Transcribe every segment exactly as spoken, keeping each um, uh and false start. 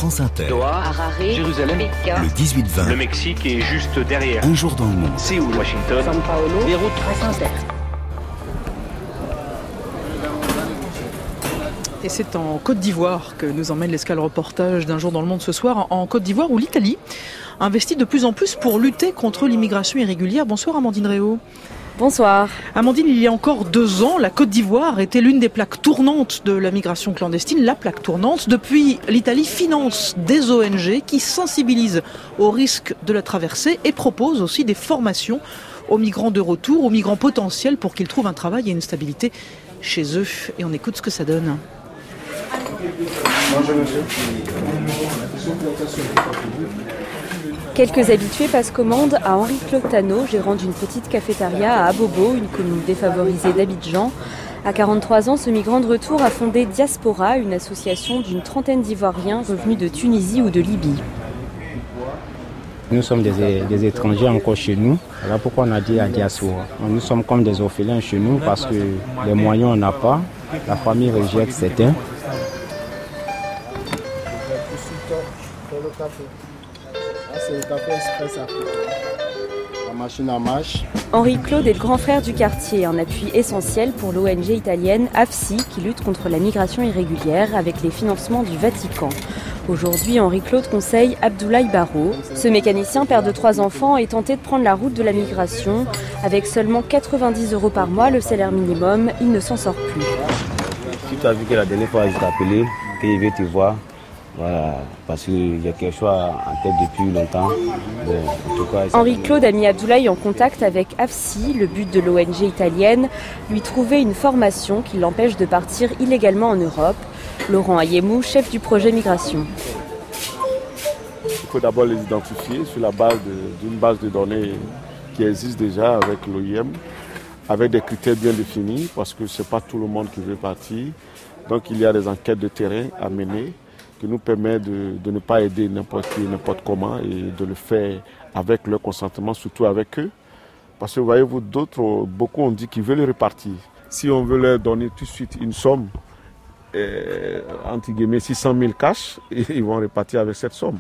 France Inter. Doha, Harare, Jérusalem, Pékin, le dix-huit vingt. Le Mexique est juste derrière. Un jour dans le monde. Séoul, Washington, São Paulo, Beyrouth, France Inter. Et c'est en Côte d'Ivoire que nous emmène l'escale reportage d'un jour dans le monde ce soir. En Côte d'Ivoire où l'Italie investit de plus en plus pour lutter contre l'immigration irrégulière. Bonsoir Amandine Réau. Bonsoir. Amandine, il y a encore deux ans, la Côte d'Ivoire était l'une des plaques tournantes de la migration clandestine, la plaque tournante. Depuis, l'Italie finance des O N G qui sensibilisent au risque de la traversée et propose aussi des formations aux migrants de retour, aux migrants potentiels pour qu'ils trouvent un travail et une stabilité chez eux. Et on écoute ce que ça donne. Bonjour monsieur. Quelques habitués passent commande à Henri Clotano, gérant d'une petite cafétéria à Abobo, une commune défavorisée d'Abidjan. À quarante-trois ans, ce migrant de retour a fondé Diaspora, une association d'une trentaine d'Ivoiriens revenus de Tunisie ou de Libye. Nous sommes des, des étrangers encore chez nous. Voilà pourquoi on a dit à Diaspora. Nous sommes comme des orphelins chez nous parce que les moyens on n'a pas. La famille rejette certains. C'est le café express africain. La machine à marche. Henri Claude est le grand frère du quartier, un appui essentiel pour l'O N G italienne A F S I qui lutte contre la migration irrégulière avec les financements du Vatican. Aujourd'hui, Henri Claude conseille Abdoulaye Barro. Ce mécanicien, père de trois enfants, est tenté de prendre la route de la migration. Avec seulement quatre-vingt-dix euros par mois, le salaire minimum, il ne s'en sort plus. Si tu as vu que la dernière fois je t'ai appelé, que je vais te voir, voilà, parce qu'il y a quelque chose en tête depuis longtemps. Bon, en tout cas, Henri Claude a mis Abdoulaye en contact avec A F S I, le but de l'O N G italienne, lui trouver une formation qui l'empêche de partir illégalement en Europe. Laurent Ayemou, chef du projet Migration. Il faut d'abord les identifier sur la base de, d'une base de données qui existe déjà avec l'O I M, avec des critères bien définis, parce que ce n'est pas tout le monde qui veut partir. Donc il y a des enquêtes de terrain à mener qui nous permettent de, de ne pas aider n'importe qui, n'importe comment et de le faire avec leur consentement, surtout avec eux. Parce que voyez-vous, d'autres, beaucoup ont dit qu'ils veulent repartir. Si on veut leur donner tout de suite une somme, euh, entre guillemets six cent mille cash, ils vont repartir avec cette somme.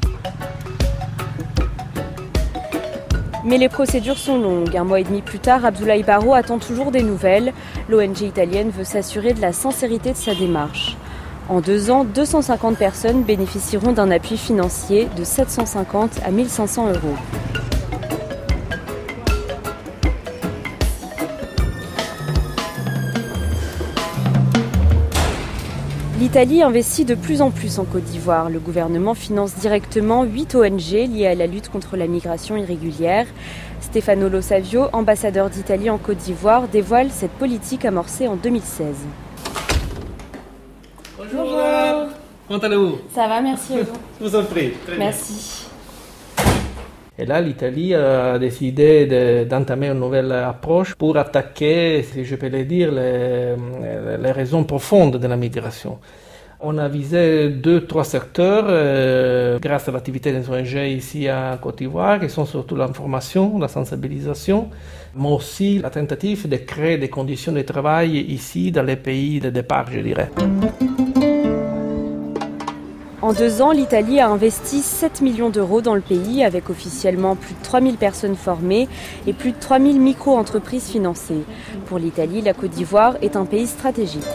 Mais les procédures sont longues. Un mois et demi plus tard, Abdoulaye Barro attend toujours des nouvelles. L'O N G italienne veut s'assurer de la sincérité de sa démarche. En deux ans, deux cent cinquante personnes bénéficieront d'un appui financier de sept cent cinquante à mille cinq cents euros. L'Italie investit de plus en plus en Côte d'Ivoire. Le gouvernement finance directement huit O N G liées à la lutte contre la migration irrégulière. Stefano Lo Savio, ambassadeur d'Italie en Côte d'Ivoire, dévoile cette politique amorcée en deux mille seize. Bonjour. Comment allez-vous? Ça va, merci. Je vous en prie. Très merci. Et là, l'Italie a décidé de, d'entamer une nouvelle approche pour attaquer, si je peux le dire, les, les raisons profondes de la migration. On a visé deux, trois secteurs euh, grâce à l'activité des O N G ici en Côte d'Ivoire, qui sont surtout l'information, la sensibilisation, mais aussi la tentative de créer des conditions de travail ici, dans les pays de départ, je dirais. En deux ans, l'Italie a investi sept millions d'euros dans le pays, avec officiellement plus de trois mille personnes formées et plus de trois mille micro-entreprises financées. Pour l'Italie, la Côte d'Ivoire est un pays stratégique.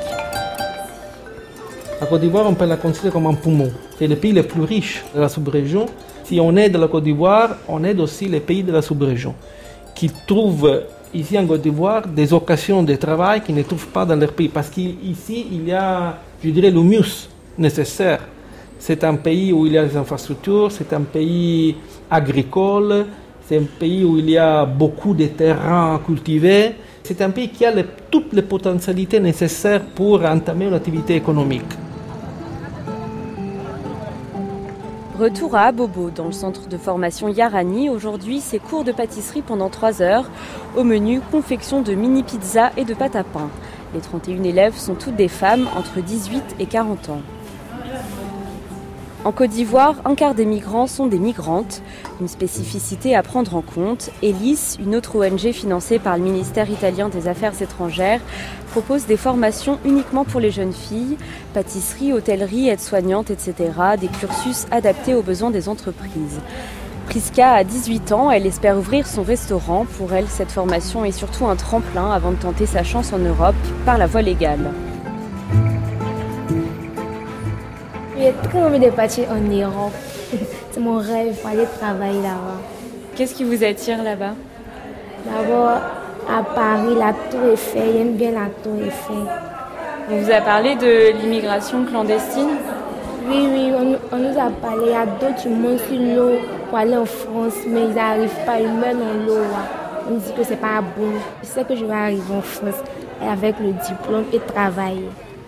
La Côte d'Ivoire, on peut la considérer comme un poumon. C'est le pays le plus riche de la sous-région. Si on aide la Côte d'Ivoire, on aide aussi les pays de la sous-région, qui trouvent ici en Côte d'Ivoire des occasions de travail qu'ils ne trouvent pas dans leur pays. Parce qu'ici, il y a, je dirais, le mieux nécessaire. C'est un pays où il y a des infrastructures, c'est un pays agricole, c'est un pays où il y a beaucoup de terrains cultivés. C'est un pays qui a les, toutes les potentialités nécessaires pour entamer une activité économique. Retour à Abobo, dans le centre de formation Yarani. Aujourd'hui, c'est cours de pâtisserie pendant trois heures. Au menu, confection de mini-pizzas et de pâte à pain. Les trente et un élèves sont toutes des femmes entre dix-huit et quarante ans. En Côte d'Ivoire, un quart des migrants sont des migrantes, une spécificité à prendre en compte. Elis, une autre O N G financée par le ministère italien des Affaires étrangères, propose des formations uniquement pour les jeunes filles, pâtisserie, hôtellerie, aide-soignante, et cetera, des cursus adaptés aux besoins des entreprises. Priska a dix-huit ans, elle espère ouvrir son restaurant. Pour elle, cette formation est surtout un tremplin avant de tenter sa chance en Europe par la voie légale. J'ai très envie de partir en Europe. C'est mon rêve, aller travailler là-bas. Qu'est-ce qui vous attire là-bas? D'abord, à Paris, la Tour Eiffel, j'aime bien la Tour Eiffel. On vous a parlé de l'immigration clandestine? Oui, oui, on, on nous a parlé. Il y a d'autres qui montent sur l'eau pour aller en France, mais ils n'arrivent pas, ils meurent dans l'eau. On dit que c'est pas bon. Je sais que je vais arriver en France avec le diplôme et travailler.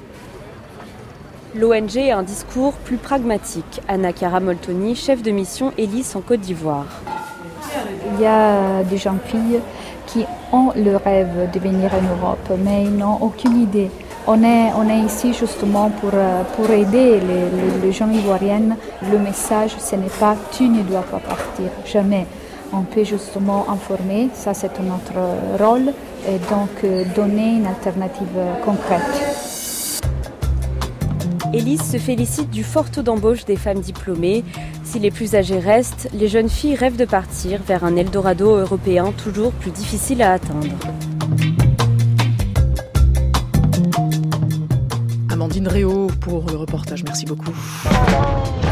L'O N G a un discours plus pragmatique. Anna Cara Moltoni, chef de mission Elis en Côte d'Ivoire. Il y a des jeunes filles qui ont le rêve de venir en Europe, mais ils n'ont aucune idée. On est, on est ici justement pour, pour aider les, les, les jeunes Ivoiriennes. Le message, ce n'est pas « tu ne dois pas partir », jamais. On peut justement informer, ça c'est notre rôle, et donc donner une alternative concrète. Elis se félicite du fort taux d'embauche des femmes diplômées. Si les plus âgées restent, les jeunes filles rêvent de partir vers un Eldorado européen toujours plus difficile à atteindre. Amandine Réau pour le reportage, merci beaucoup.